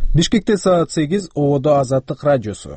Бишкекте саат 8, Ободо Азаттык радиосу.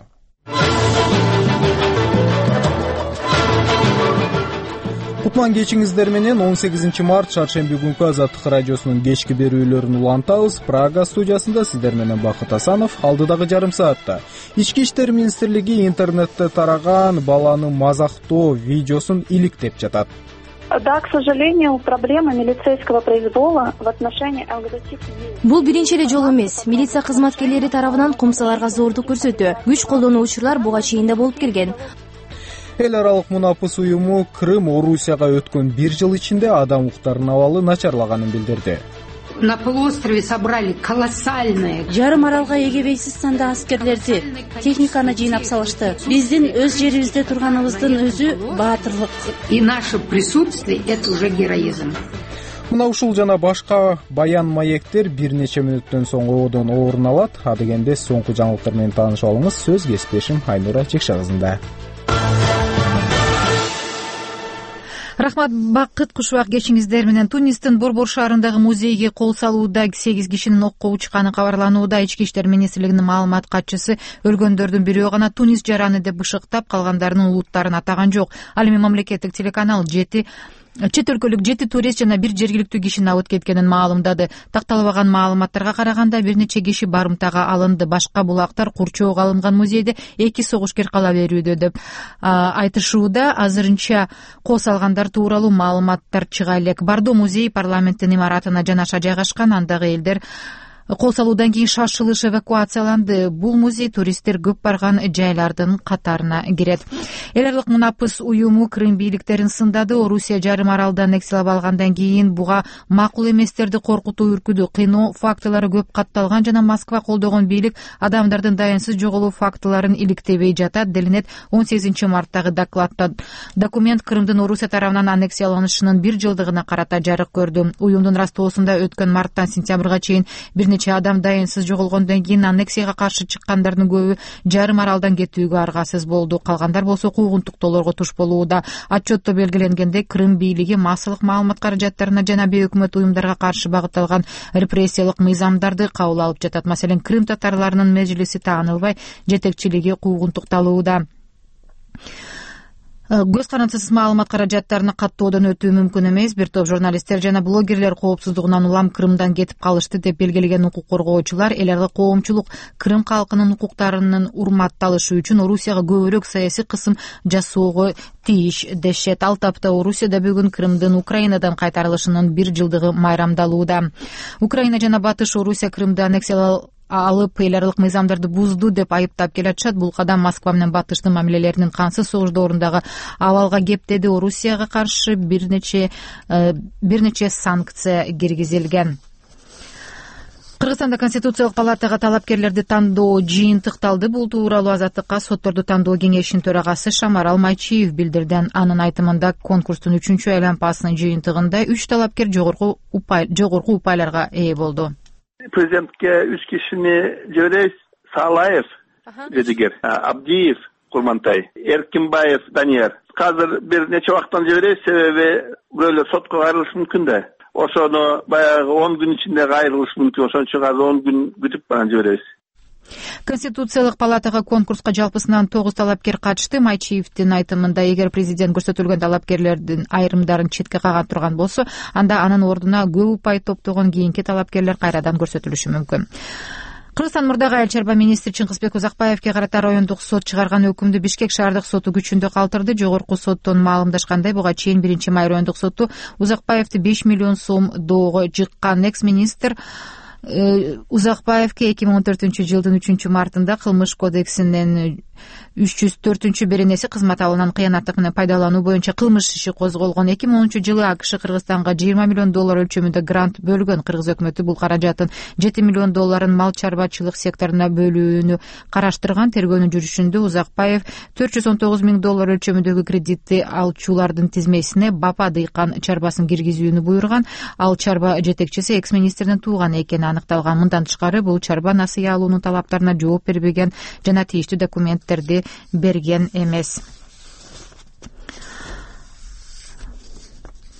Кутман кечиңиздер менен 18 март чаршемби күнкү Азаттык радиосунун кечки берүүлөрүн улантабыз. Прага студиясында сиздер менен Бакыт Асанов. Алдыдагы жарым саатта Ички иштер министрлиги интернетте тараган баланы мазактоо видеосун иликтеп жатат. Да, к сожалению, проблема милицейского произвола в отношении ЛГБТ. Бул биринчи эле жолу эмес. Милиция кызматкерлери тарабынан кумсаларга зордук көрсөтүү, күч колдонуу учурлар буга чейин да болуп келген. Эл аралык мунапыс уюму Крым Орусияга өткөн 1 жыл ичинде адам укуктарынын абалы начарлаганын билдирди. На полуострове собрали колоссальные. Жарым аралга эгебейсиз санда аскерлерди, техниканы жыйнап салышты. Биздин өз жерибизде турганыбыздын өзү баатырлык. И наше присутствие — это уже героизм. Мына ушул жана башка баян маектер бир нече мүнөттөн соң одон орун алат. Адегенде соңку жаңылыктар менен таанышып алыңыз. Сөз кесиптешим Айнура Чекшагызында. Рахмат, Бакыт, кушубак кечиңиздер менен. Тунистин Борбор шаарындагы музейге кол салууда 8 кишинин окко учканы кабарланууда. Ички иштер министрлигинин маалымат катчысы өлгөндөрдүн бирөө гана Тунис жараны деп бышыктап, калгандарынын улуттарын атаган жок. Ал эми мамлекеттик телеканал чет өлкөлүк 7 турист жана 1 жергиликтүү кишини абыт кеткенин маалымдады. Такталбаган маалыматтарга караганда бир нече киши барымтага алынды. Башка булактар курчоого алынган музейде 2 согушкер кала берүүдө деп айтышууда. Азырынча кол салгандар тууралуу маалыматтар чыга элек. Бардо музей парламенттин имаратына жанаша жайгашкан. Андагы элдер кол салуудан кийин шашылыш эвакуацияланды. Бул музей туристтер көп барган жайлардын катарына кирет. Эл аралык мунапыс уюму Крым бийликтерин сындады. Орусия жарым аралды аннексиялап алгандан кийин буга макул эместерди коркутуу, үркүдүү, кыйноо фактылары көп катталган жана Москва колдогон бийлик адамдардын дайынсыз жоголуу фактыларын иликтебей жатат делинет 18 марттагы докладта. Документ Крымдын Орусия тарабынан аннексияланышынын 1 жылдыгына карата жарык көрдү. Уюмдун растоосунда өткөн марттан сентябрга чейин бир нече адам дайынсыз жоголгондон кийин аннексияга каршы чыккандардын көбү жарым аралдан кетүүгө аргасыз болду. Калгандар болсо куугунтуктоолорго туш болууда. Отчетто белгиленгендей, Крым бийлиги массалык маалымат каражаттарына жана бейөкмөт уюмдарга каршы багытталган репрессиялык мыйзамдарды кабыл алып жатат. Маселен, Крым татарларынын межлиси таанылбай, жетекчилиги куугунтукталууда. Көз карандысыз маалымат каражаттарына каттоодон өтүү мүмкүн эмес. Бир топ журналисттер жана блогерлер коопсуздугунан улам Крымдан кетип калышты деп белгилеген укук коргоочулар эл аралык коомчулук Крым калкынын укуктарынын урматталышы үчүн Орусияга көбүрөөк саясий кысым жасоого тийиш дешет. Ал тапта Орусияда бүгүн Крымдын Украинадан кайтарылышынын 1 жылдыгы майрамдалууда. Украина жана Батыш Орусия Крымды аннексиялап алып эл аралык мыйзамдарды бузду деп айыптап келатышат. Бул кадам Москва менен Батыштын мамилелеринин кансыз согуш доорундагы абалга кептеди. Орусияга каршы бир нече санкция киргизилген. Кыргызстанда Конституциялык палатага талапкерлерди тандоо жыйынтыкталды. Бул тууралуу Азаттыкка сотторду тандоо кеңешинин төрагасы Шамарал Майчиев билдирди. Анын айтымында конкурстун 3-чү айланпасынын жыйынтыгында 3 талапкер жогорку упайларга ээ болду. Президентке 3 кишини жиберебиз: Салаев Жедигер, Абдиев Курмантай, Эркинбаев Данияр. Азыр бир нече убакыттан жиберебиз, себеби бөлө сотко кайрылышы мүмкүн да. Ошону баягы 10 күн ичинде кайрылышы мүмкүн. Ошон үчүн азыр 10 күн күтүп баран жиберебиз. Конституциялык палатага конкурска жалпысынан 9 талапкер катышты. Майчиевдин айтымында, эгер президент көрсөтүлгөн талапкерлердин айрымдарын четке каган турган болсо, анда анын ордуна көп упай топтогон кийинки талапкерлер кайрадан көрсөтүлүшү мүмкүн. Кыргызстан мурдагы айыл чарба министри Чыңгызбек Узакбаевке карата райондук сот чыгарган өкүмдү Бишкек шаардык соту күчүндө калтырды. Жогорку соттон маалымдашкандай, буга чейин 1 райондук соту Узакбаевди 5 миллион сом доого жыккан. Экс-министр Узакбаевке 2014 жылдын 3-мартында кылмыш кодексинин 304 беренеси кызмат алуунан кыянаттык менен пайдалануу боюнча кылмыш иши козголгон. 2010 жылы АКШ Кыргызстанга 20 миллион доллар өлчөмүндө грант бөлгөн. Кыргыз өкмөтү бул каражаттын 7 миллион долларын мал чарбачылык секторуна бөлүүнү караштырган. Тергөөнүн жүрүшүндө Узакбаев 419 миң доллар өлчөмүндөгү кредитти алчулардын тизмесине Бапа дыйкан чарбасын киргизүүнү буйруган. Ал чарба жетекчиси экс-министрдин тууганы экени аныкталган. Мындан тышкары бул чарба насыя алуунун талаптарына жооп бербеген жана тийиштүү документтерди берген эмес.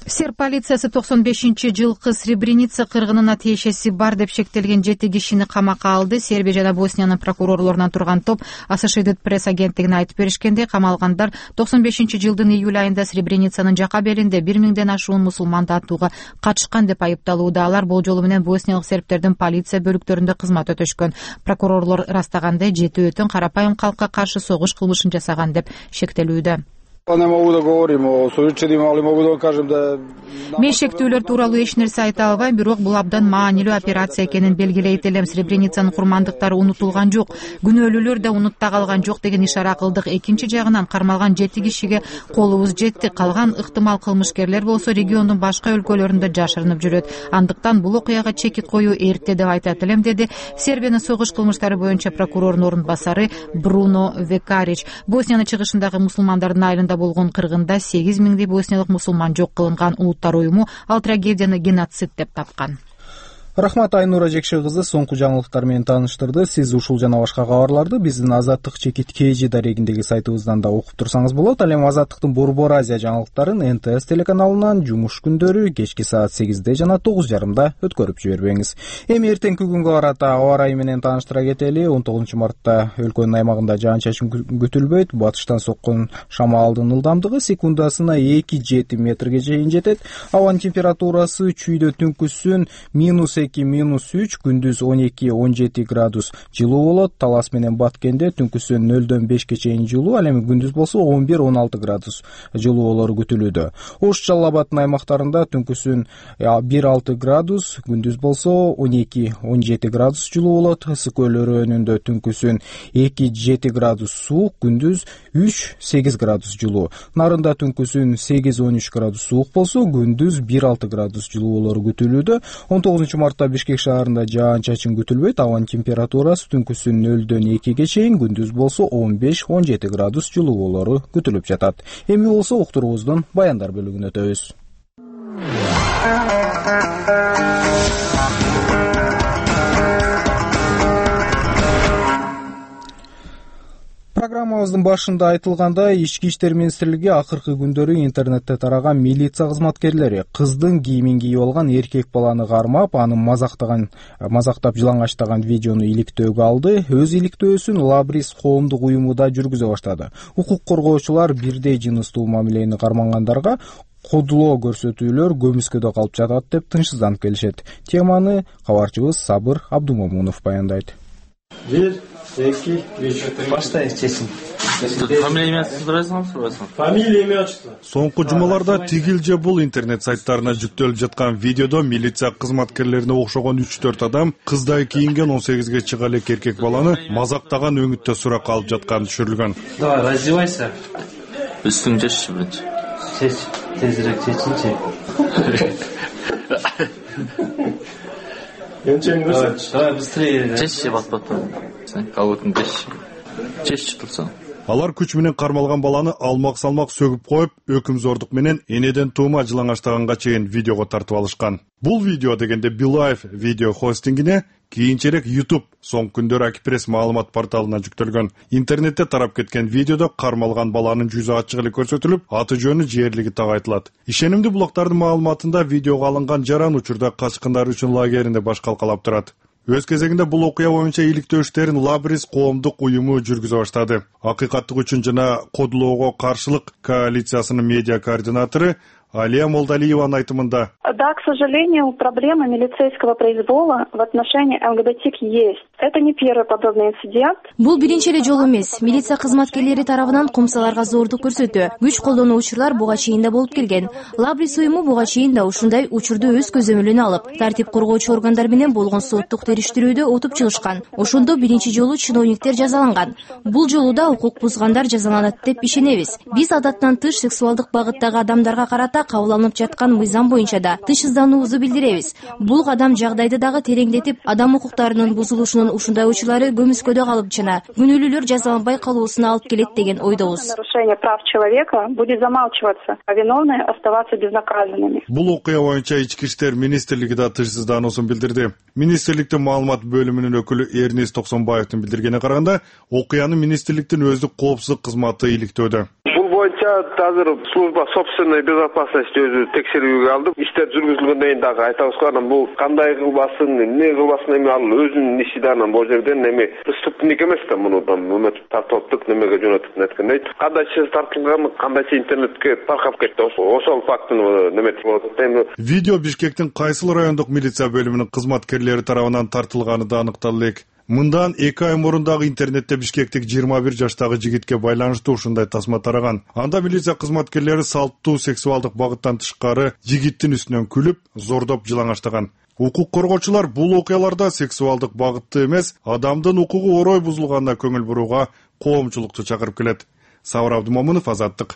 Серб полициясы 95-жылкы Сребреница кыргынына тиешеси бар деп шектелген 7 кишини камакка алды. Сербия жана Босниянын прокурорлорунан турган топ Associated Press агенттигине айтып беришкенде, камалгандар 95-жылдын июль айында Сребреницанын жака белинде 1000ден ашуун мусулманды атууга катышкан деп айыпталууда. Алар болжолу менен босниялык сербтердин полиция бөлүктөрүндө кызмат өтөшкөн. Прокурорлор ырастагандай 7 өтөн карапайым калкка каршы согуш кылмышын жасаган деп шектелүүдө. Не могу да говорим о случајима, али могу да кажем да Мен шектүүлөр тууралуу эч нерсе айта албайм, бирок бул абдан маанилүү операция экенин белгилейт элем. Сребреницанын курмандыктары унутулган жок, күнөөлүүлөр да унутта калган жок деген ишара кылдык. Экинчи жагынан кармалган 7 кишиге колубуз жетти. Калган ыктымал кылмышкерлер болсо региондун башка өлкөлөрүндө жашырынып жүрөт. Андыктан бул окуяга чекит коюу эрте деп айтат элем, деди Сербиянын согуш кылмыштары боюнча прокурордун орун басары Бруно Векарич. Босниянын чыгышындагы мусулмандардын айылында болгон кыргында 8000 босниялык мусулман жок кылынган улуттар уюму ал трагедияны геноцид деп тапкан. Рахмат, Айнура Жекши кызы соңку жаңылыктар менен тааныштырды. Сиз ушул жана башка кабарларды биздин Азаттык чекит KG дарегиндеги сайтыбыздан да окуп турсаңыз болот. Ал эми Азаттыктын Борбор Азия жаңылыктарын НТС телеканалынан жумуш күндөрү кечки саат 8-де жана 9:30 өткөрүп жибербеңиз. Эми эртеңки күнгө карата аба ырайы менен тааныштыра кетели. 19 мартта өлкөнүн аймагында жаан-чачын күтүлбөйт. Батыштан соккон шамалдын ылдамдыгы секундасына 2-7 метрге чейин жетет. Абанын температурасы чүйдө түнкүсүн -2, -3, күндүз 12-17 градус жылуу болот. Талас менен Баткенде түнкүсүн 0-дөн 5ке чейин жылуу, ал эми күндүз болсо 11-16 градус жылуу болору күтүлүүдө. Ош Жалал Абадтын аймактарында түнкүсүн 1-6 градус, күндүз болсо 12-17 градус жылуу болот. Ысык көл өрөөнүндө түнкүсүн 2-7 градус суук, күндүз 3-8 градус жылуу. Нарында түнкүсүн 8-13 градус суук болсо, күндүз 1-6 градус жылуу болору күтүлүүдө. 19 мартта Бишкек шаарында жаан-чачын күтүлбөйт. Абанын температурасы түнкүсүн 0-дөн 2ге чейин, күндүз болсо 15-17 градус жылуу болору күтүлүп жатат. Эми болсо уктуруубуздун баяндар бөлүгүнө өтөбүз. Программабыздын башында айтылгандай, Ички иштер министрлиги акыркы күндөрү интернетте тараган милиция кызматкерлери кыздын кийимин кийип алган эркек баланы кармап, аны мазактап жылаңачтаган видеону иликтөөгө алды. Өз иликтөөсүн Лабрис коомдук уюму да жүргүзө баштады. Укук коргоочулар бирдей жыныстуу мамилени кармангандарга кодулоо көрсөтүүлөр көмүскөдө калып жатат деп тынчсызданып келишет. Теманы кабарчыбыз Сабыр Абдумомунов баяндайт. 1, 2, 3. Баштай чечим. Фамилия сурайсыңбы? Фамилия, имя, отчество. Соңку жумаларда тигил же бул интернет сайттарына жүктөлүп жаткан видеодо милиция кызматкерлерине окшогон 3-4 адам кыздай кийинген 18ге чыга элек эркек баланы мазактаган өңүттө суракка алып жатканы түшүрүлгөн. Давай, раздевайся. Үстүң чечиши биринчи. Чеч, тезирээк чечинчи. Давай быстрее. Чечиши батпатты. Сен калгытын чечиши турсаң. Алар күч менен кармалган баланы алмак-салмак сөгүп коюп, өкүмзордук менен энеден туума жылаңачтаганга чейин видеого тартып алышкан. Бул видео дегенде Билайф видео хостингине кийинчерээк YouTube соңку күндөрү Акипресс маалымат порталына жүктөлгөн. Интернетте тарап кеткен видеодо кармалган баланын жүзү ачык эле көрсөтүлүп, аты жөнү, жерлиги тагайтылат. Ишенимдүү булактардын маалыматында видеого алынган жаран учурда качкындар үчүн лагеринде баш калкалап турат. Өз кезегинде бул окуя боюнча иликтөө иштерин Лабрис коомдук уюму жүргүзө баштады. Акыйкаттык үчүн жана кодулоого каршылык коалициясынын медиа координатору Алия Молдалиеванын айтымында. Да, к сожалению, проблема милицейского произвола в отношении ЛГБТ есть. Это не первый подобный инцидент. Бул биринчи эле жолу эмес. Милиция кызматкерлери тарабынан кумсаларга зордук көрсөтүү, күч колдонуу учурлар буга чейин да болуп келген. Лабрис уюму буга чейин да ушундай учурду өз көзөмөлүнө алып, тартип коргоочу органдар менен болгон соттук териштирүүдө отуп чыгышкан. Ошондо биринчи жолу чиновниктер жазаланган. Бул жолу да укук бузгандар жазаланат деп ишенебиз. Биз адаттан тыш сексуалдык багыттагы адамдарга карата кабыл алынып жаткан мыйзам боюнча да тынчсыздануубузду билдиребиз. Бул кадам жагдайды дагы тереңдетип, адам укуктарынын бузулушунун ушундай учурлары көмүскөдө калып жана күнөөлүүлөр жазаланбай калуусуна алып келет деген ойдобуз. Нарушение прав человека будет замалчиваться, а виновные оставаться безнаказанными. Бул окуя боюнча Ички иштер министрлиги да тынчсыздануусун билдирди. Министрликтин маалымат бөлүмүнүн өкүлү Эрнис Токсонбаевдин билдиргенине караганда, окуяны министрликтин өздүк коопсуздук кызматы иликтөөдө. Бул боюнча азыр служба собственной безопасности өзү текшерүүгө алды. Иштер жүргүзүлгөндөн кийин дагы айтабыз го, анан бул кандай кылбасын, эмне кылбасын, эми ал өзүнүн иши да анан бул жерден эми преступник эмес да, муну тартып немеге жөнөтүп неткендей. Кандайча тартылган, кандайча интернетке таркап кетти. Ошол фактыны неметип болот. Видео Бишкектин кайсыл райондук милиция бөлүмүнүн кызматкерлери тарабынан тартылганы да аныкталды. Мындан 2 ай мурун дагы интернетте Бишкектик 21 жаштагы жигитке байланыштуу ушундай тасма тараган. Анда милиция кызматкерлери салттуу сексуалдык багыттан тышкары жигиттин үстүнөн күлүп, зордоп жылаңаштаган. Укук коргоочулар бул окуяларда сексуалдык багытты эмес, адамдын укугу орой бузулганына көңүл бурууга коомчулукту чакырып келет. Сабыр Абдумомунов, Азаттык.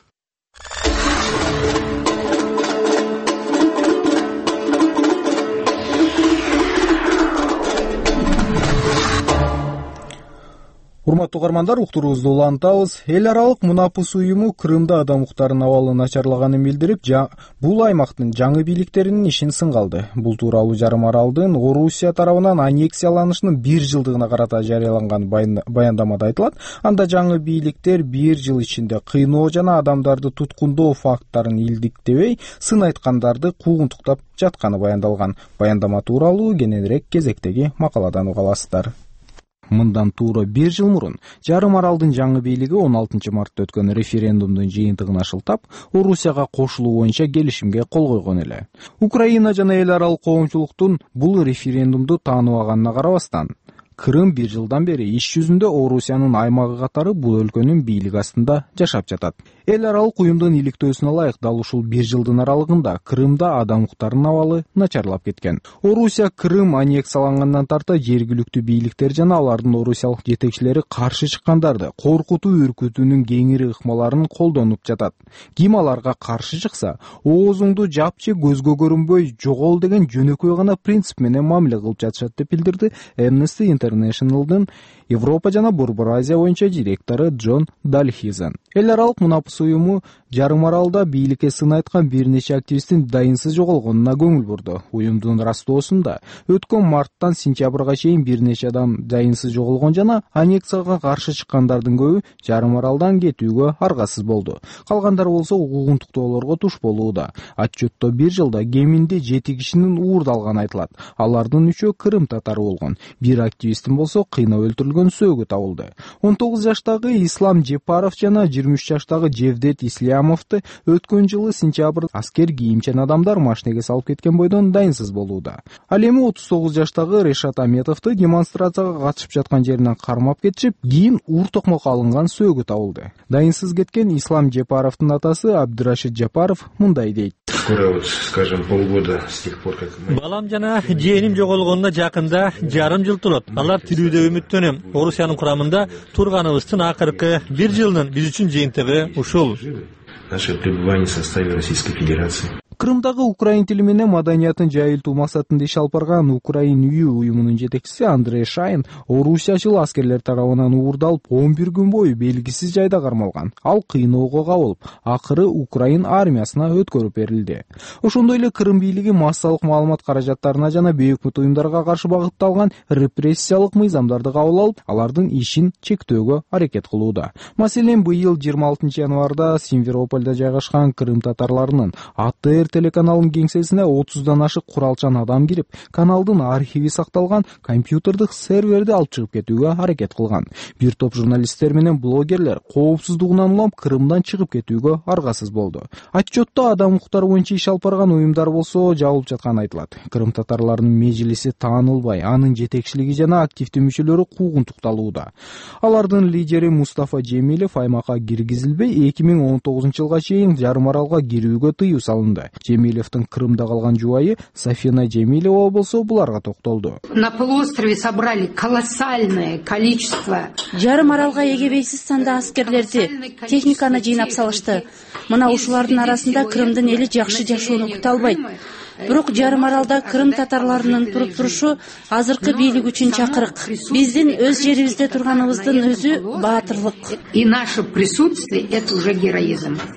Урматтуу угармандар, уктуруубузду улантабыз. Эл аралык Мунапус уюму Крымда адам укуктарынын абалы начарлаганын билдирип, бул аймактын жаңы бийликтеринин ишин сынга алды. Бул тууралуу жарым аралдын Орусия тарабынан аннексияланышынын 1 жылдыгына карата жарыяланган баяндамада айтылат. Анда жаңы бийликтер 1 жыл ичинде кыйноо жана адамдарды туткундоо факттарын илдиктебей, сын айткандарды куугунтуктап жатканы баяндалган. Баяндама тууралуу кененирээк кезектеги макаладан уга аласыздар. Мындан туура 1 жыл мурун жарым аралдын жаңы бийлиги 16 мартта өткөн референдумдун жыйынтыгына шылтап, Орусияга кошулуу боюнча келишимге кол койгон эле. Украина жана эл аралык коомчулуктун бул референдумду тааныбаганына карабастан, Крым 1 жылдан бери иш жүзүндө Орусиянын аймагы катары бул өлкөнүн бийлиги астында жашап жатат. Эл аралык уюмдун иликтөөсүнө ылайык дал ушул 1 жылдын аралыгында Крымда адам укуктарынын абалы начарлап кеткен. Орусия Крым аннексиялангандан тарта жергиликтүү бийликтер жана алардын орусиялык жетекчилери каршы чыккандарды коркутуу үркүтүүнүн кеңири ыкмаларын колдонуп жатат. Ким аларга каршы чыкса, оозуңду жапчы, көзгө көрүнбөй жогол деген жөнөкөй гана принцип менен мамиле кылып жатышат деп билдирди Amnesty International'дын Европа жана Борбор Азия боюнча директору Джон Дальхизен. Эл аралык Мунапус уюму жарым аралда бийликке сын айткан бир нече активисттин дайынсыз жоголгонуна көңүл бурду. Уюмдун растоосунда өткөн марттан сентябрга чейин бир нече адам дайынсыз жоголгон жана аннексияга каршы чыккандардын көбү жарым аралдан кетүүгө аргасыз болду. Калгандары болсо укугунтуктоолорго туш болууда. Отчетто 1 жылда кеминде 7 кишинин уурдалганы айтылат. Алардын 3-өө Крым татары болгон. Бир активисттин болсо кыйнап өлтүрүлгөн сөөгү табылды. 19 жаштагы Ислам Жепаров жана 23 жаштагы Жевдет Ислямовду өткөн жылы сентябрда аскер кийимчен адамдар машинеге салып кеткен бойдон дайынсыз болууда. Ал эми 39 жаштагы Решат Аметовду демонстрацияга катышып жаткан жеринен кармап кетишип, кийин уур токмокко алынган сөөгү табылды. Дайынсыз кеткен Ислам Жепаровдун атасы Абдурашид Жапаров мындай дейт. Скоро, скажем, полгода с тех пор, как мы... Балам жана жээним жоголгонуна жакында жарым жыл турат. Алар тирүүдө үмүттөнөм. Орусиянын курамында турганыбыздын акыркы 1 жылдын биз үчүн жыйынтыгы ушул. Наше пребывание в составе Российской Федерации. Крымдагы украин тили менен маданиятын жайылтуу максатында иш алып барган Украин үйү уюмунун жетекчиси Андрей Шайн орусиячыл аскерлер тарабынан уурдалып 11 күн бою белгисиз жайда кармалган. Ал кыйноого кабылып, акыры Украин армиясына өткөрүп берилди. Ошондой эле Крым бийлиги массалык маалымат каражаттарына жана бейөкмөт уюмдарга каршы багытталган репрессиялык мыйзамдарды кабыл алып, алардын ишин чектөөгө аракет кылууда. Маселен, быйыл 26 январда Симферопольдо жайгашкан Крым татарларынын АТР телеканалынын кеңсесине 30дан ашык куралчан адам кирип, каналдын архиви сакталган компьютердик серверди алып чыгып кетүүгө аракет кылган. Бир топ журналисттер менен блогерлер коопсуздугунан улам Крымдан чыгып кетүүгө аргасыз болду. Отчетто адам укуктары боюнча иш алып барган уюмдар болсо жабылып жатканы айтылат. Крым татарларынын межлиси таанылбай, анын жетекчилиги жана активдүү мүчөлөрү куугунтукталууда. Алардын лидери Мустафа Жемилев аймакка киргизилбей, 2019 жылга чейин жарым аралга кирүүгө тыюу салынды. Жемилевдин Крымда калган жубайы Сафина Жемилева болсо буларга токтолду. На полуострове собрали колоссальное количество. Жарым аралга эгебейсиз санда аскерлерди, техниканы жыйнап салышты. Мына ушулардын арасында Крымдын эли жакшы жашоону күтө албайт. Бирок жарым аралда Крым татарларынын туруп турушу азыркы бийлик үчүн чакырык. Биздин өз жерибизде турганыбыздын өзү баатырлык. И наше присутствие — это уже героизм.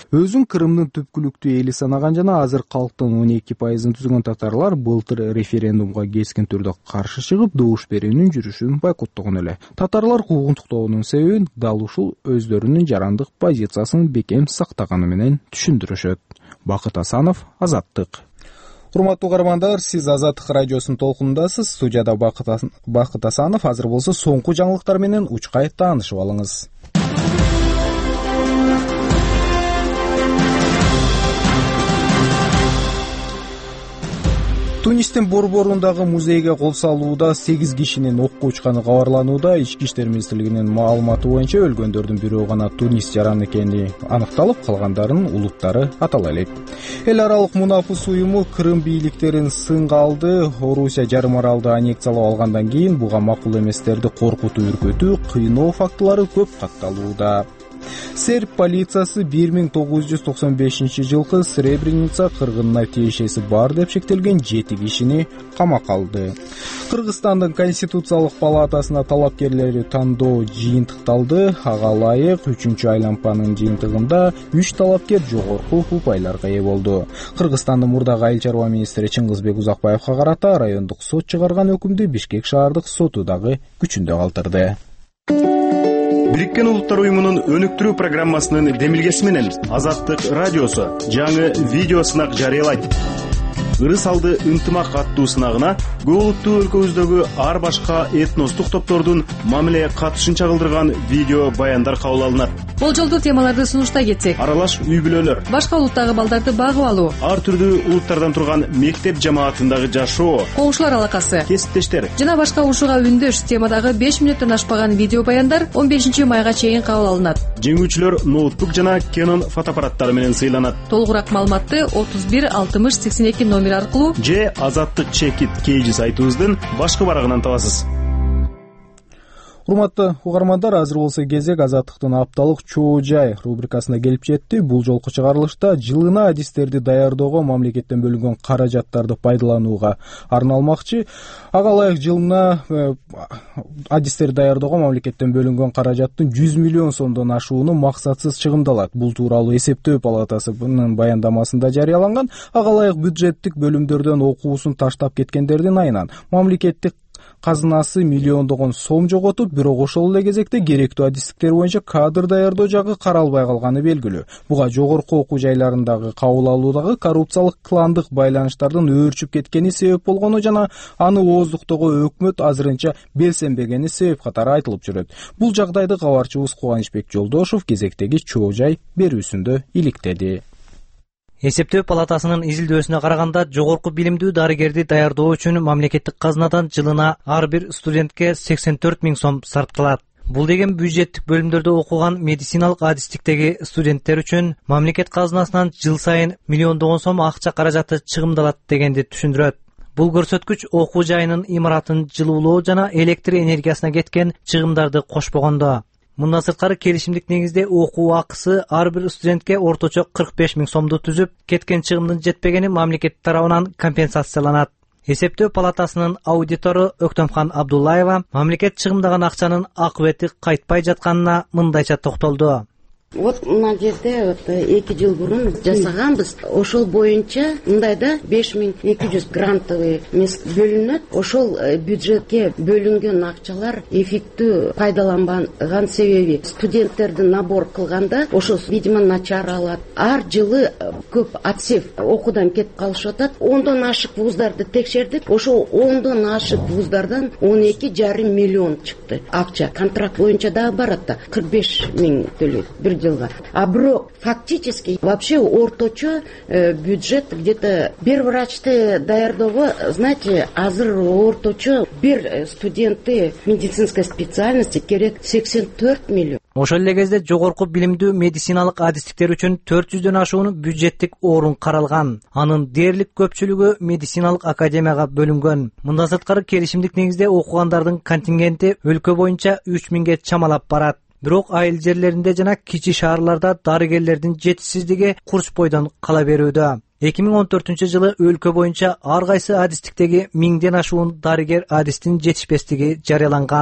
Өзүн Крымдын түпкүлүктүү эли санаган жана азыр калктын 12% түзгөн татарлар былтыр референдумга кескен түрдө каршы чыгып, добуш берүүнүн жүрүшүн бойкоттогон эле. Татарлар куугунтуктоонун себебин дал ушул өздөрүнүн жарандык позициясын бекем сактаганы менен түшүндүрүшөт. Бакыт Асанов, Азаттык. Урматтуу угармандар, сиз Азаттык радиосунун толкунундасыз. Студияда Бакыт Асанов. Азыр болсо соңку жаңылыктар менен учкай таанышып алыңыз. Тунистин борборундагы музейге кол салууда 8 кишинин окко учканы кабарланууда. Ички иштер министрлигинин маалыматы боюнча өлгөндөрдүн бирөө гана Тунис жараны экени аныкталып, калгандарынын улуттары атала элек. Эл аралык мунапыс уюму Крым бийликтерин сынга алды. Орусия жарым аралды аннексиялап алгандан кийин буга макул эместерди коркутуу, үркөтүү, кыйноо фактылары көп катталууда. Серб полициясы 1995 жылкы Сребреница кыргынына тиешеси бар деп шектелген 7 кишини камакка алды. Кыргызстандын Конституциялык палатасына талапкерлери тандоо жыйынтыкталды. Ага ылайык 3-айлампанын жыйынтыгында 3 талапкер жогорку упайларга ээ болду. Кыргызстандын мурдагы айыл чарба министри Чыңгызбек Узакбаевга карата райондук сот чыгарган өкүмдү Бишкек шаардык соту дагы күчүндө калтырды. Бириккен Улуттар уюмунун өнүктүрүү программасынын демилгеси менен Азаттык радиосу жаңы видео сынак жарыялайт. Ырыс алды ынтымак аттуу сынагына көп улуттуу өлкөбүздөгү ар башка этностук топтордун мамиле катышын чагылдырган видео баяндар кабыл алынат. Болжолдуу темаларды сунуштай кетсек: аралаш үй бүлөлөр, башка улуттагы балдарды багып алуу, ар түрдүү улуттардан турган мектеп жамаатындагы жашоо, коңшулар алакасы, кесиптештер жана башка ушуга үндөш темадагы 5 минуттан ашпаган видео баяндар 15 майга чейин кабыл алынат. Жеңүүчүлөр ноутбук жана Canon фотоаппараттары менен сыйланат. Толугураак маалыматты 31 60 82 номер аркылуу же Азаттык чекит кейжи сайтыбыздын башкы барагынан табасыз. Урматтуу угармандар, азыр болсо кезек Азаттыктын апталык чоо жай рубрикасына келип жетти. Бул жолку чыгарылышта жылына адистерди даярдоого мамлекеттен бөлүнгөн каражаттарды пайдаланууга арналмакчы. Ага ылайык жылына адистерди даярдоого мамлекеттен бөлүнгөн каражаттын 100 миллион сомдон ашууну максатсыз чыгымдалат. Бул тууралуу эсептөө палатасынын баяндамасында жарыяланган. Ага ылайык бюджеттик бөлүмдөрдөн окуусун таштап кеткендердин айынан мамлекеттик казынасы миллиондогон сом жоготуп, бирок ошол эле кезекте керектүү адистиктер боюнча кадр даярдоо жагы каралбай калганы белгилүү. Буга жогорку окуу жайларындагы кабыл алуудагы коррупциялык кландык байланыштардын өөрчүп кеткени себеп болгону жана аны ооздуктоого өкмөт азырынча белсенбегени себеп катары айтылып жүрөт. Бул жагдайды кабарчыбыз Кубанычбек Жолдошов кезектеги чоо жай берүүсүндө иликтеди. Эсептөө палатасынын изилдөөсүнө караганда, жогорку билимдүү дарыгерди даярдоо үчүн мамлекеттик казынадан жылына ар бир студентке 84 000 сом сарпталат. Бул деген бюджеттик бөлүмдөрдө окуган медициналык адистиктеги студенттер үчүн мамлекет казынасынан жыл сайын миллиондогон сом акча каражаты чыгымдалат дегенди түшүндүрөт. Бул көрсөткүч окуу жайынын имаратын жылуулоо жана электр энергиясына кеткен чыгымдарды кошпогондо. Мындан сырткары келишимдик негизде окуу акысы ар бир студентке орточо 45 000 сомду түзүп, кеткен чыгымдын жетпегени мамлекет тарабынан компенсацияланат. Эсептөө палатасынын аудитору Өктөмкан Абдуллаева мамлекет чыгымдаган акчанын акыбети кайтпай жатканына мындайча токтолду. Мына жерде 2 жыл бурун жасаганбыз. Ошол боюнча мындайда 5200 грантовый бөлүнөт. Ошол бюджетке бөлүнгөн акчалар эффектүү пайдаланбаган себеби студенттерди набор кылганда ошол видимо начар алат. Ар жылы көп отсев окуудан кетип калышып атат. 10дон ашык вуздарды текшердик. Ошол 10дон ашык вуздардан 12,5 миллион чыкты акча. Контракт боюнча дагы барат да 45 000 төлөйт жылга. А бирок фактически вообще орточо бюджет где-то бир врачты даярдоого, знаете, азыр орточо бир студентти медицинской специальности керек 84 миллион. Ошол эле кезде жогорку билимдүү медициналык адистиктер үчүн 400дөн ашуун бюджеттик орун каралган. Анын дээрлик көпчүлүгү медициналык академияга бөлүнгөн. Мындан сырткары келишимдик негизде окугандардын контингенти өлкө боюнча 3000ге чамалап барат. Бирок айыл жерлеринде жана кичи шаарларда дарыгерлердин жетишсиздиги курч бойдон кала берүүдө. 2014-жылы өлкө боюнча ар кайсы адистиктеги 1000ден ашуун дарыгер адистин жетишпестиги жарыяланган.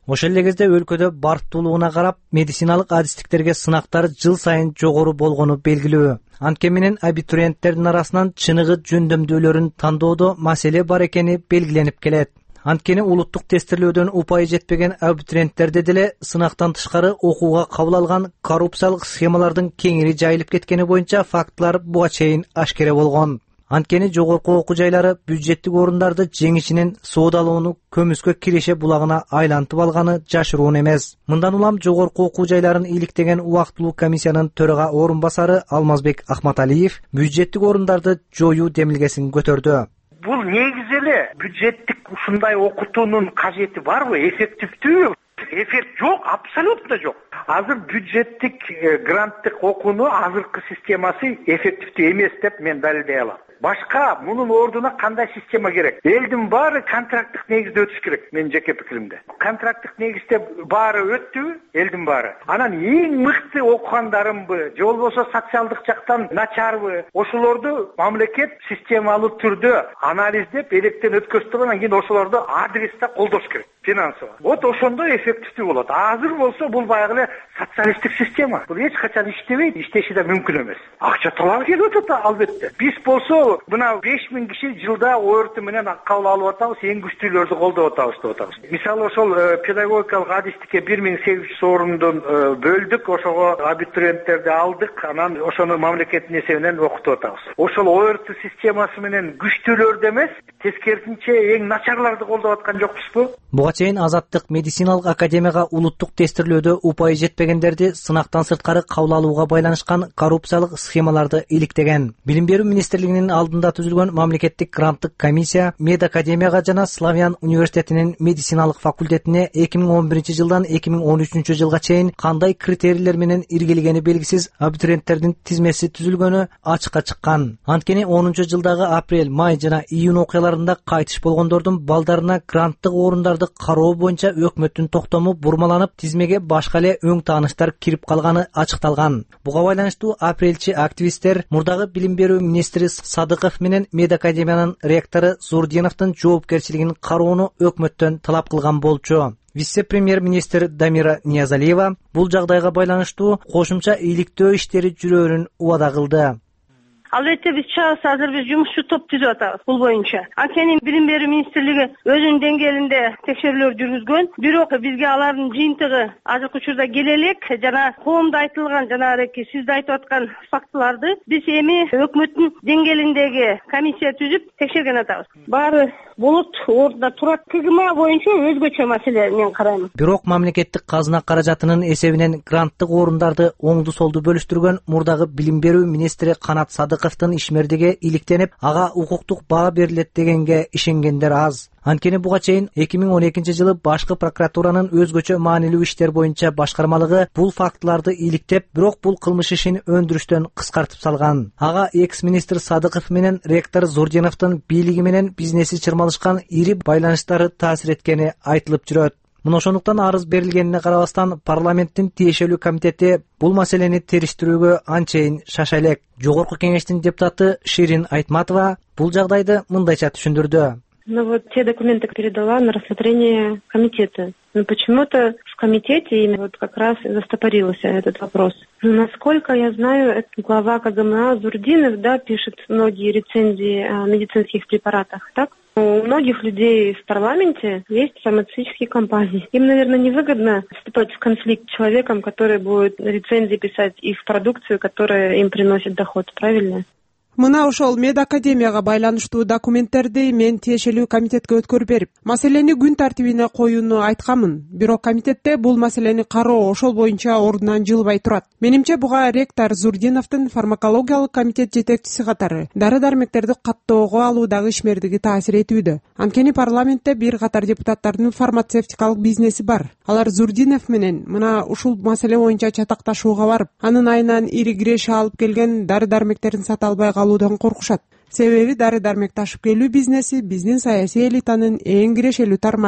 Ошол эле кезде өлкөдө барктуулугуна карап медициналык адистиктерге сынактар жыл сайын жогору болгону белгилүү. Анткени менен абитуриенттердин арасынан чыныгы жөндөмдүүлөрүн тандоодо маселе бар экени белгиленип келет. Анткени улуттук тестирлөөдөн упайы жетпеген абитуриенттерде деле сынактан тышкары окууга кабыл алган коррупциялык схемалардын кеңири жайылып кеткени боюнча фактылар буга чейин ашкере болгон. Анткени жогорку окуу жайлары бюджеттик орундарды жеңишинен соодалоону көмүскө киреше булагына айлантып алганы жашыруун эмес. Мындан улам жогорку окуу жайларын иликтеген убактылуу комиссиянын төрага орун басары Алмазбек Ахматалиев бюджеттик орундарды жоюу демилгесин көтөрдү. Бул негизи эле бюджеттик ушундай окутуунун кажети барбы, эффективдүүбү? Эффект жок, абсолютно жок. Азыр бюджеттик гранттык окууну азыркы системасы эффективдүү эмес деп мен далилдей алам. Башка мунун ордуна кандай система керек? Элдин баары контракттык негизде өтүш керек, менин жеке пикиримде. Контракттык негизде баары өттүбү, элдин баары. Анан эң мыкты окугандарымбы, же болбосо социалдык жактан начарбы, ошолорду мамлекет системалуу түрдө анализдеп, электен өткөзүп, анан кийин ошолорду адресте колдош керек. Финансово. Вот ошондо эффективдүү болот. Азыр болсо бул баягы эле социалисттик система. Бул эч качан иштебейт, иштеши да мүмкүн эмес. Акча талап келип атат албетте. Биз болсо мына 5000 киши жылда ОРТ менен кабыл алып атабыз, эң күчтүүлөрдү колдоп атабыз деп атабыз. Мисалы ошол педагогикалык адистикке 1800 орундун бөлдүк, ошого абитуриенттерди алдык, анан ошону мамлекеттин эсебинен окутуп атабыз. Ошол ОРТ системасы менен күчтүүлөрдү эмес, тескерисинче эң начарларды колдоп аткан жокпузбу? Буга чейин Азаттык медициналык академияга улуттук тестирлөөдө упайы жетпегендерди сынактан сырткары кабыл алууга байланышкан коррупциялык схемаларды иликтеген. Билим берүү министрлигинин алдында түзүлгөн мамлекеттик гранттык комиссия Медакадемияга жана Славян университетинин медициналык факультетине 2011 жылдан 2013 жылга чейин кандай критерийлер менен иргилегени белгисиз абитуриенттердин тизмеси түзүлгөнү ачыкка чыккан. Анткени 10 жылдагы апрель, май жана июнь окуяларында кайтыш болгондордун балдарына гранттык орундарды кароо боюнча өкмөттүн токтому бурмаланып, тизмеге башка эле өң тааныштар кирип калганы ачыкталган. Буга байланыштуу апрелчи активисттер мурдагы билим берүү министри Садыков менен Медакадемиянын ректору Зурдиновдун жоопкерчилигин кароону өкмөттөн талап кылган болчу. Вице-премьер-министр Дамира Ниязалиева бул жагдайга байланыштуу кошумча иликтөө иштери жүрөөрүн убада кылды. Албетте биз чыгабыз, азыр биз жумушчу топ түзүп атабыз бул боюнча. Анткени билим берүү министрлиги өзүнүн деңгээлинде текшерүүлөр жүргүзгөн, бирок бизге алардын жыйынтыгы азыркы учурда келе элек. Жана коомдо айтылган, жанагы сиз айтып аткан фактыларды биз эми өкмөттүн деңгээлиндеги комиссия түзүп текшерген атабыз. Баары болот, ордуна турат. КГМА боюнча өзгөчө маселе мен карайм. Бирок мамлекеттик казына каражатынын эсебинен гранттык орундарды оңду солду бөлүштүргөн мурдагы билим берүү министри Канат Садыковдун ишмердиги иликтенип, ага укуктук баа берилет дегенге ишенгендер аз. Анткени буга чейин 2012 жылы башкы прокуратуранын өзгөчө маанилүү иштер боюнча башкармалыгы бул фактыларды иликтеп, бирок бул кылмыш ишин өндүрүштөн кыскартып салган. Ага экс-министр Садыков менен ректор Зурдиновдун бийлиги менен бизнеси чырмалышкан ири байланыштары таасир эткени айтылып жүрөт. Мына ошондуктан арыз берилгенине карабастан парламенттин тиешелүү комитети бул маселени териштирүүгө анчейин шаша элек. Жогорку кеңештин депутаты Ширин Айтматова бул жагдайды мындайча түшүндүрдү. Ну вот те документы передала на рассмотрение комитета. Но почему-то в комитете именно вот как раз застопорился этот вопрос. Но насколько я знаю, глава КГМА Зурдинов, да, пишет многие рецензии о медицинских препаратах, так? У многих людей в парламенте есть фармацевтические компании. Им, наверное, невыгодно вступать в конфликт с человеком, который будет рецензии писать их продукцию, которая им приносит доход, правильно? Мына ошол Медакадемияга байланыштуу документтерди мен тиешелүү комитетке өткөрүп берип, маселени күн тартибине коюуну айтканмын. Бирок комитетте бул маселени кароо ошол боюнча ордунан жылбай турат. Менимче буга ректор Зурдиновдун фармакологиялык комитет жетекчиси катары дары-дармектерди каттоого алуудагы ишмердиги таасир этүүдө. Анткени парламентте бир катар депутаттардын фармацевтикалык бизнеси бар. Алар Зурдинов менен мына ушул маселе боюнча чатакташууга барып, анын айынан ири киреше алып келген дары-дармектерин сата албай калуудан коркушат. Себеби дары-дармек ташып келүү бизнеси биздин саясий элитанын эң кирешелүү тармагы.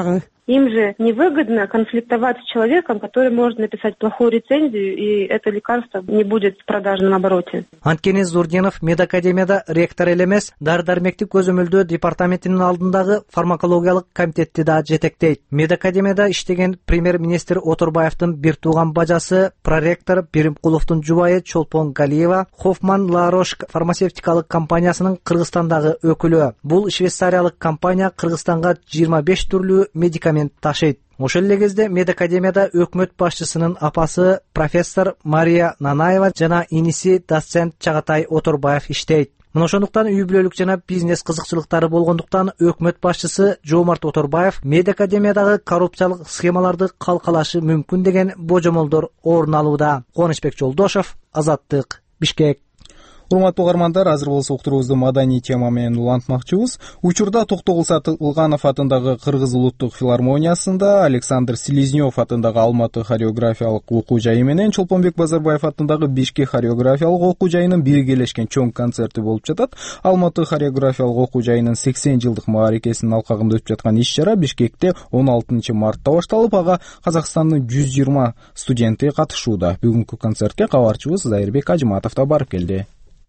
им же невыгодно конфликтовать с человеком, который может написать плохую рецензию, и это лекарство не будет в продажном обороте. Анткени Зурдинов медакадемияда ректор эле эмес, дары-дармектик көзөмөлдөө департаментинин алдындагы фармакологиялык комитетти да жетектейт. Медакадемияда иштеген премьер-министр Оторбаевдин бир тууган бажасы, проректор Биримкуловдун жубайы Чолпон Галиева Хофман Ларош фармацевтикалык компаниясынын Кыргызстандагы өкүлү. Бул швейцариялык компания Кыргызстанга 25 түрлүү медикамент ташыйт. Ошол эле кезде медакадемияда өкмөт башчысынын апасы профессор Мария Нанаева жана иниси доцент Чагатай Оторбаев иштейт. Мына ошондуктан үй бүлөлүк жана бизнес кызыкчылыктары болгондуктан өкмөт башчысы Жоомарт Оторбаев медакадемиядагы коррупциялык схемаларды калкалашы мүмкүн деген божомолдор орун алууда. Кубанычбек Жолдошов, Азаттык, Бишкек. Урматтуу угармандар, азыр болсо уктуруубузду маданий тема менен улантмакчыбыз. Учурда Токтогул Сатылганов атындагы Кыргыз улуттук филармониясында, Александр Селезнёв атындагы Алматы хореографиялык окуу жайы менен Чолпонбек Базарбаев атындагы Бишкек хореографиялык окуу жайынын биргелешкен чоң концерти болуп жатат. Алматы хореографиялык окуу жайынын 80 жылдык мааракесинин алкагында өтүп жаткан иш-чара Бишкекте 16 мартта башталып, ага Казакстандын 120 студенти катышууда. Бүгүнкү концертке кабарчыбыз Зайырбек Ажыматов да барып келди.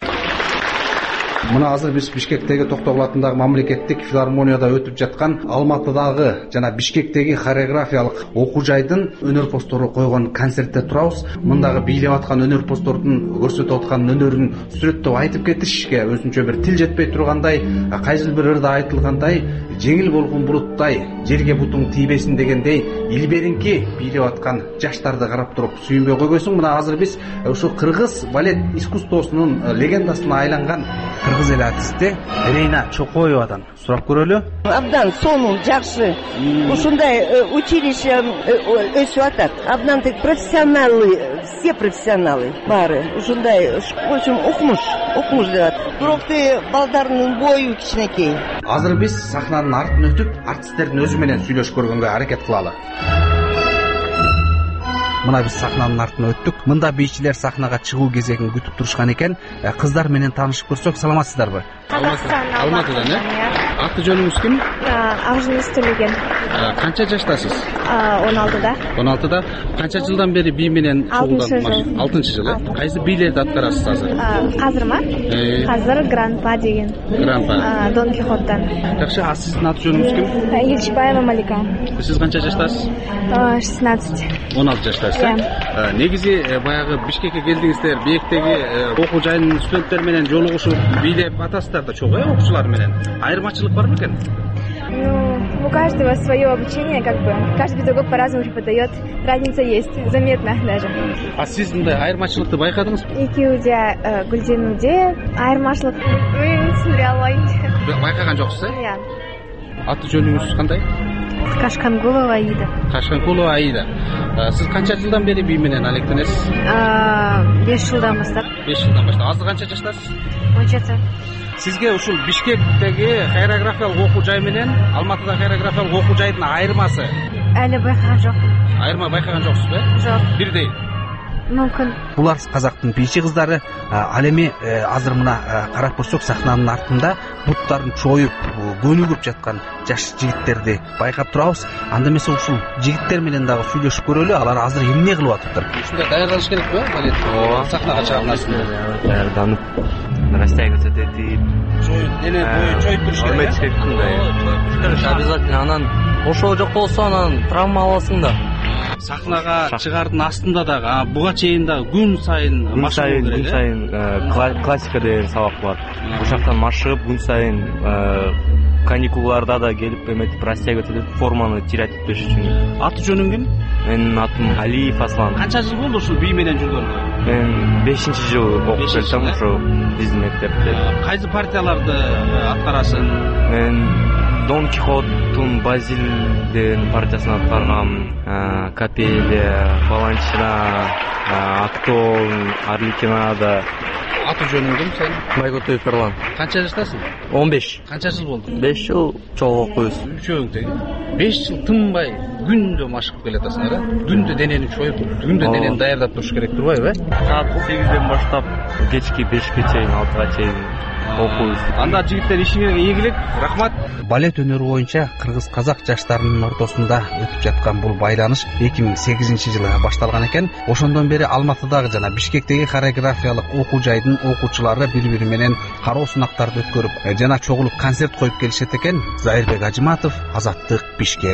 Мына азыр биз Бишкектеги Токтогул атындагы мамлекеттик филармонияда өтүп жаткан Алматыдагы жана Бишкектеги хореографиялык окуу жайдын өнөр-постору койгон концертте турабыз. Мындагы бийлеп аткан өнөр-постордун көрсөтүп аткан өнөрүн сүрөттөп айтып кетишке өзүнчө бир тил жетпей тургандай, кайсыл бир ырда айтылгандай, жеңил болгон булуттай жерге бутуң тийбесин дегендей, илберинки бийлеп аткан жаштарды карап туруп сүйүнбөй койбойсуң. Мына азыр биз ушу кыргыз балет искусствосунун легендасына айланган кыргыз эл артисти Рейна Чокоевадан сурап көрөлү. Абдан сонун жакшы ушундай училище өсүп атат. Абдан профессионалы, все профессионалы баары ушундай, в общем, укмуш деп атат. Бирок балдарынын бою кичинекей. Азыр биз сахнанын артын өтүп, артисттердин өзү менен сүйлөшүп көргөнгө аракет кылалы. Мына биз сахнанын артына өттүк. Мында бийчилер сахнага чыгуу кезегин күтүп турушкан экен. Кыздар менен таанышып көрсөк, саламатсыздарбы? Алматыдан, Аты жөнүңүз ким? Агжыныс Төлөгөн. Канча жаштасыз? 16да. 16да. Канча жылдан бери бий менен шугулданасыз? 6-жыл. Кайсы бийлерди аткарасыз азыр? Азырмы? Азыр Гранпа деген. Гранпа. Дон Кихоттан. Жакшы, а сиздин аты жөнүңүз ким? Элчибаева Малика. Сиз канча жаштасыз? 16. 16 жаштасыз. Негизи баягы Бишкекке келдиңиздер, Бийектеги окуу жайынын студенттер менен жолугушуп бийлеп атасыздар да чогуу, окуучулар менен. Айырмачылык барбы экен? Ну, у каждого свое обучение, как бы. Каждый педагог по-разному преподает. Разница есть, заметна даже. А сиз мындай айырмачылыкты байкадыңызбы? Экөөдө Гүлженуде айырмачылык түсүндүрө албайм. Байкаган жоксуз, Иә. Аты жөнүңүз кандай? Кашкангулова Аида. Кашкангулова Аида. Сиз канча жылдан бери бий менен алектенесиз? 5 жылдан баштап. 5 жылдан баштап. Азыр канча жаштасыз? 17. Сизге ушул Бишкектеги хореографиялык окуу жай менен Алматыдагы хореографиялык окуу жайдын айырмасы? Әлі байкаган жокмун. Айырма байкаган жоксузбу? Жок. Бирдей. Мүмкүн. Булар казактын бийчи кыздары. Ал эми азыр мына карап көрсөк, сахнанын артында буттарын чоюп, көнүгүп жаткан жаш жигиттерди байкап турабыз. Анда эмесе ушул жигиттер менен дагы сүйлөшүп көрөлү. Алар азыр эмне кылып атыптыр? Ушундай даярданыш керекпи, балет? Ооба. Сахнага чыгып атасызбы? Даярданып, растягиваться этип, дене бою чоюп туруш керек. Обязательно. Анан ошол жок болсо, анан травма аласың да. Сахнага чыгардын астында дагы, буга чейин дагы күн сайын машыгуу керек. Күн сайын классика деген сабак бар. Ошоктон машыгып, күн сайын каникулларда да келип эметип растягивать этип, форманы терять этпеш үчүн. Аты жөнүң ким? Менин атым Алиев Аслан. Канча жыл болду ушул бий менен жүргөнгө? Мен 5-жыл окуп келдим ошо биздин мектепте. Кайсы партияларды аткарасың? Мен Дон Кихоттун Базил деген партиясын аткаргам, Капелия, Баланчина, Актон, Арликинада. Аты жөнүң ким сен? Байготоев Эрлан. Канча жаштасың? 15. Канча жыл болду? 5 жыл чогуу окуйбуз. Үчөөң тең. 5 жыл тынбай күндө машыгып келатасыңар, күндө денени чоюп, күндө денени даярдап туруш керек турбайбы? Саат 8ден баштап кечки 5ке чейин, 6га чейин окуйбуз. Анда жигиттер ишиңерге ийгилик. Рахмат. Балет өнөрү боюнча кыргыз-казак жаштарынын ортосунда өтүп жаткан бул байланыш 2008-жылы башталган экен. Ошондон бери Алматыдагы жана Бишкектеги хореографиялык окуу жайдын окуучулары бири-бири менен кароо сунактарды өткөрүп жана чогулуп концерт коюп келишет экен. Зайырбек Ажыматов, Азаттык, Бишкек.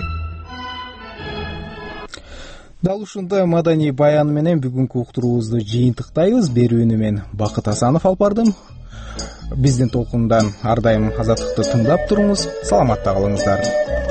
Дал ушундай маданий баян менен бүгүнкү уктуруубузду жыйынтыктайбыз. Берүүнү мен Бакыт Асанов алып бардым. Биздин толкундан ар дайым Азаттыкты тыңдап туруңуз. Саламатта калыңыздар.